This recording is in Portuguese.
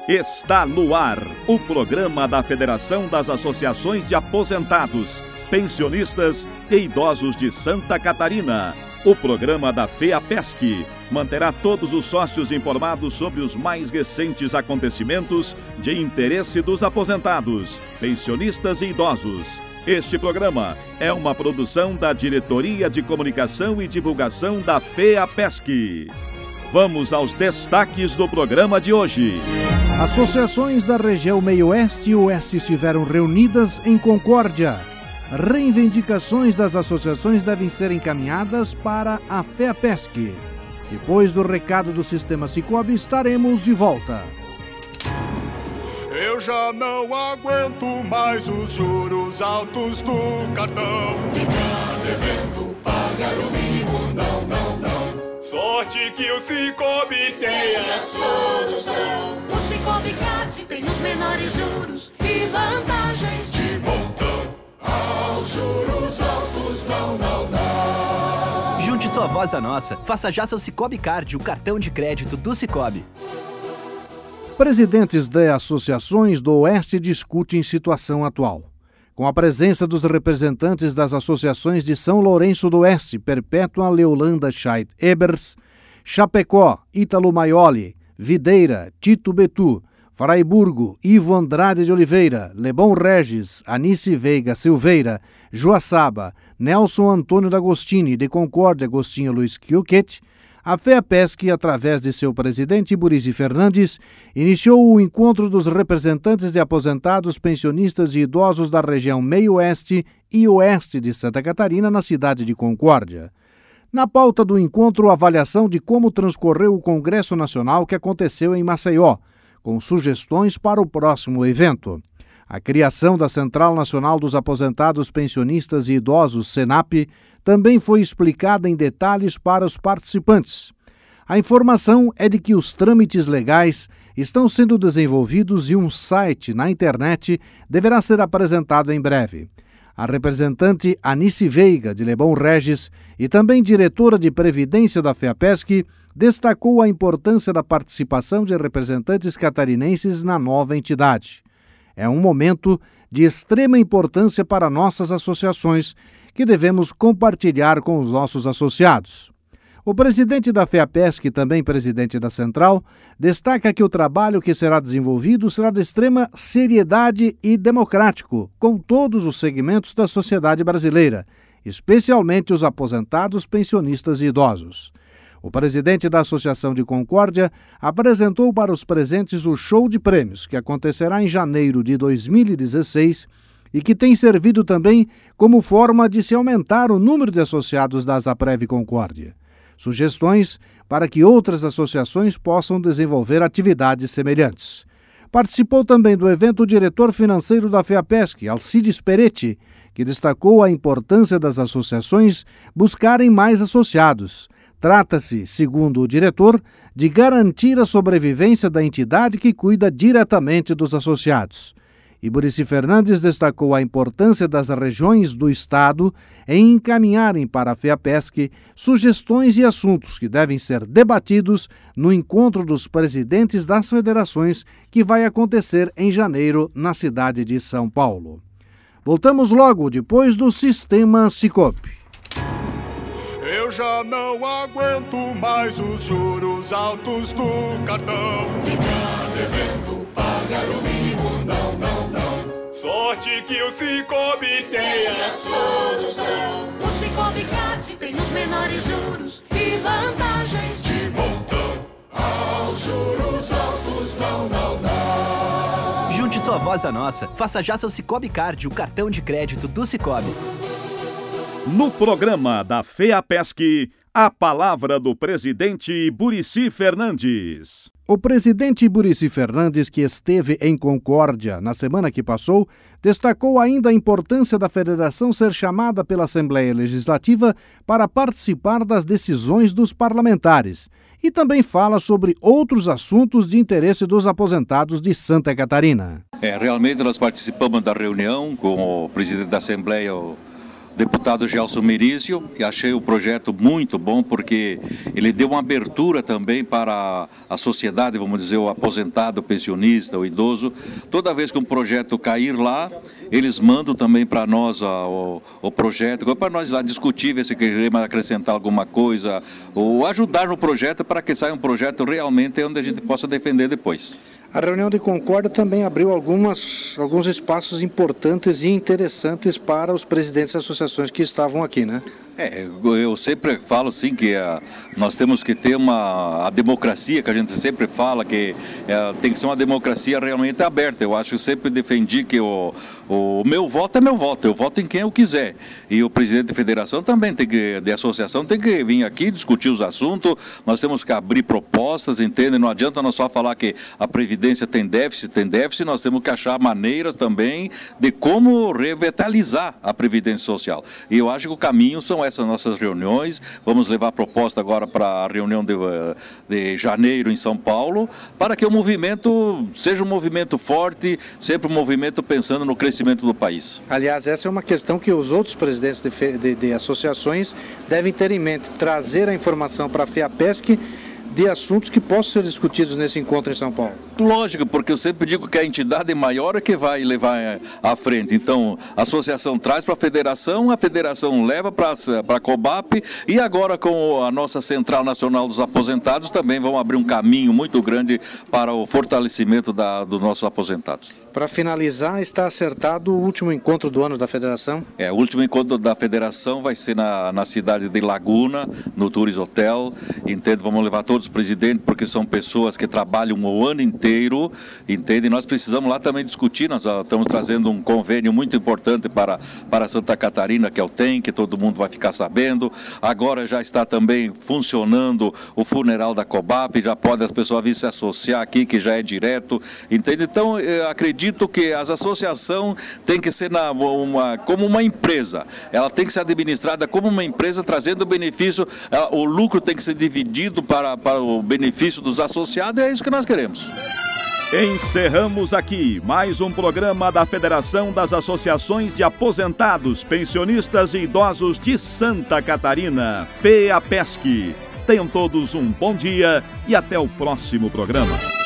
Está no ar o programa da Federação das Associações de Aposentados, Pensionistas e Idosos de Santa Catarina. O programa da FEAPESC manterá todos os sócios informados sobre os mais recentes acontecimentos de interesse dos aposentados, pensionistas e idosos. Este programa é uma produção da Diretoria de Comunicação e Divulgação da FEAPESC. Vamos aos destaques do programa de hoje. Associações da região Meio-Oeste e Oeste estiveram reunidas em Concórdia. Reivindicações das associações devem ser encaminhadas para a FEAPESC. Depois do recado do Sistema Sicoob, estaremos de volta. Eu já não aguento mais os juros altos do cartão. Ficar devendo, pagar o mínimo, não, não, não. Sorte que o Sicoob tem a solução. O Sicoob Card tem os menores juros e vantagens de montão. Aos juros altos, não, não, não. Junte sua voz à nossa. Faça já seu Sicoob Card, o cartão de crédito do Sicoob. Presidentes de associações do Oeste discutem situação atual. Com a presença dos representantes das associações de São Lourenço do Oeste, Perpétua Leolanda Scheidt Ebers, Chapecó, Ítalo Maioli, Videira, Tito Betu, Fraiburgo, Ivo Andrade de Oliveira, Lebon Regis, Anice Veiga Silveira, Joaçaba, Nelson Antônio D'Agostini, de Concórdia, Agostinho Luiz Chiuquete, a FEAPESC, através de seu presidente Buricy Fernandes, iniciou o encontro dos representantes de aposentados, pensionistas e idosos da região Meio-Oeste e Oeste de Santa Catarina, na cidade de Concórdia. Na pauta do encontro, a avaliação de como transcorreu o Congresso Nacional que aconteceu em Maceió, com sugestões para o próximo evento. A criação da Central Nacional dos Aposentados, Pensionistas e Idosos, CENAP, também foi explicada em detalhes para os participantes. A informação é de que os trâmites legais estão sendo desenvolvidos e um site na internet deverá ser apresentado em breve. A representante Anice Veiga, de Lebon Regis, e também diretora de Previdência da FEAPESC, destacou a importância da participação de representantes catarinenses na nova entidade. É um momento de extrema importância para nossas associações, que devemos compartilhar com os nossos associados. O presidente da FEAPESC, também presidente da Central, destaca que o trabalho que será desenvolvido será de extrema seriedade e democrático, com todos os segmentos da sociedade brasileira, especialmente os aposentados, pensionistas e idosos. O presidente da Associação de Concórdia apresentou para os presentes o show de prêmios, que acontecerá em janeiro de 2016 e que tem servido também como forma de se aumentar o número de associados da Asaprev Concórdia. Sugestões para que outras associações possam desenvolver atividades semelhantes. Participou também do evento o diretor financeiro da FEAPESC, Alcides Peretti, que destacou a importância das associações buscarem mais associados. Trata-se, segundo o diretor, de garantir a sobrevivência da entidade que cuida diretamente dos associados. E Buricy Fernandes destacou a importância das regiões do Estado em encaminharem para a FEAPESC sugestões e assuntos que devem ser debatidos no encontro dos presidentes das federações que vai acontecer em janeiro na cidade de São Paulo. Voltamos logo depois do Sistema Sicoob. Eu já não aguento mais os juros altos do cartão. Ficar devendo, pagar o mínimo, não, não, não. Sorte que o Sicoob tem a solução. O Sicoob Card tem os menores juros e vantagens de montão. Aos juros altos, não, não, não. Junte sua voz à nossa. Faça já seu Sicoob Card, o cartão de crédito do Sicoob. No programa da FEAPESC, a palavra do presidente Buricy Fernandes. O presidente Buricy Fernandes, que esteve em Concórdia na semana que passou, destacou ainda a importância da federação ser chamada pela Assembleia Legislativa para participar das decisões dos parlamentares e também fala sobre outros assuntos de interesse dos aposentados de Santa Catarina. Realmente nós participamos da reunião com o presidente da Assembleia, deputado Gelson Merizio, e achei o projeto muito bom porque ele deu uma abertura também para a sociedade, vamos dizer, o aposentado, o pensionista, o idoso. Toda vez que um projeto cair lá, eles mandam também para nós o projeto, para nós lá discutir, ver se queremos acrescentar alguma coisa, ou ajudar no projeto para que saia um projeto realmente onde a gente possa defender depois. A reunião de Concórdia também abriu alguns espaços importantes e interessantes para os presidentes das associações que estavam aqui, né? Eu sempre falo sim que nós temos que ter a democracia, que a gente sempre fala que tem que ser uma democracia realmente aberta. Eu acho que sempre defendi que o meu voto é meu voto, eu voto em quem eu quiser. E o presidente da federação também de associação tem que vir aqui discutir os assuntos, nós temos que abrir propostas, entende? Não adianta nós só falar que a Previdência tem déficit, nós temos que achar maneiras também de como revitalizar a Previdência Social. E eu acho que o caminho são essas nossas reuniões. Vamos levar a proposta agora para a reunião de janeiro em São Paulo, para que o movimento seja um movimento forte, sempre um movimento pensando no crescimento do país. Aliás, essa é uma questão que os outros presidentes de associações devem ter em mente, trazer a informação para a FEAPESC de assuntos que possam ser discutidos nesse encontro em São Paulo. Lógico, porque eu sempre digo que a entidade maior é que vai levar à frente. Então, a associação traz para a federação leva para a COBAP, e agora com a nossa Central Nacional dos Aposentados também vão abrir um caminho muito grande para o fortalecimento dos nossos aposentados. Para finalizar, está acertado o último encontro do ano da federação? O último encontro da federação vai ser na cidade de Laguna, no Tours Hotel. Entende? Vamos levar todos os presidentes, porque são pessoas que trabalham o ano inteiro, entende? E nós precisamos lá também discutir, nós estamos trazendo um convênio muito importante para Santa Catarina, que é o TEM, que todo mundo vai ficar sabendo. Agora já está também funcionando o funeral da COBAP, já pode as pessoas vir se associar aqui, que já é direto, entende? Então, eu acredito que as associações têm que ser como uma empresa, ela tem que ser administrada como uma empresa, trazendo benefício, o lucro tem que ser dividido para o benefício dos associados, e é isso que nós queremos. Encerramos aqui mais um programa da Federação das Associações de Aposentados, Pensionistas e Idosos de Santa Catarina, FEAPESC. Tenham todos um bom dia e até o próximo programa.